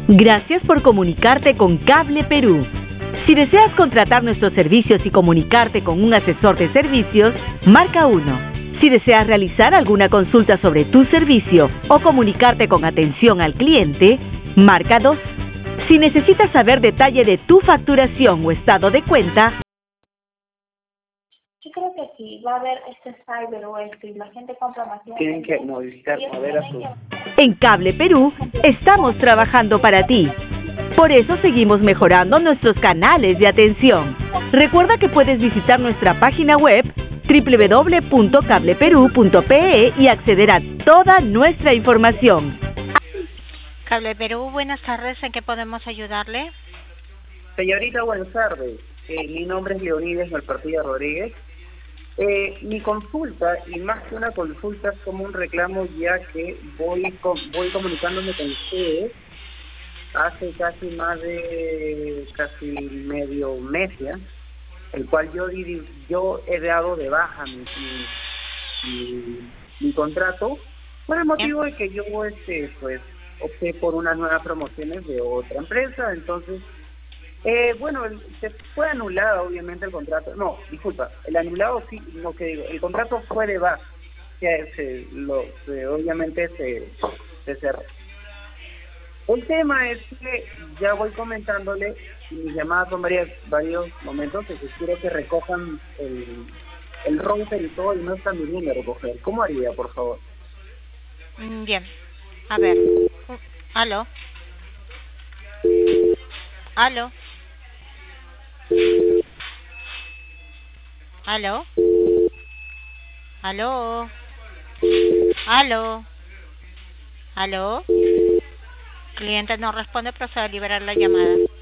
Gracias por comunicarte con Cable Perú. Si deseas contratar nuestros servicios y comunicarte con un asesor de servicios, marca 1. Si deseas realizar alguna consulta sobre tu servicio o comunicarte con atención al cliente, marca 2. Si necesitas saber detalle de tu facturación o estado de cuenta, Yo creo que sí, va a haber este cyber o esto y la gente compra más. Tienen que modificar, mover a su... en Cable Perú estamos trabajando para ti. Por eso seguimos mejorando nuestros canales de atención. Recuerda que puedes visitar nuestra página web www.cableperú.pe y acceder a toda nuestra información. Cable Perú, buenas tardes, ¿en qué podemos ayudarle? Señorita, buenas tardes. Mi nombre es Leonides Malpartilla Rodríguez. Mi consulta, y más que una consulta, es como un reclamo, ya que voy comunicándome con ustedes hace casi medio mes ya, el cual yo he dado de baja mi contrato por el motivo de que yo pues opté por unas nuevas promociones de otra empresa. Entonces se fue anulado obviamente el contrato. No, disculpa, el anulado sí, no, que digo, el contrato fue de baja, que obviamente se cerró. El tema es que ya voy comentándole, y mis llamadas son varios momentos, que quiero que recojan el router y todo, y no están viniendo a recoger. ¿Cómo haría, por favor? Bien, a ver. ¿Aló? ¿Aló? ¿Aló? ¿Aló? ¿Aló? ¿Aló? Cliente no responde, procede a liberar la llamada.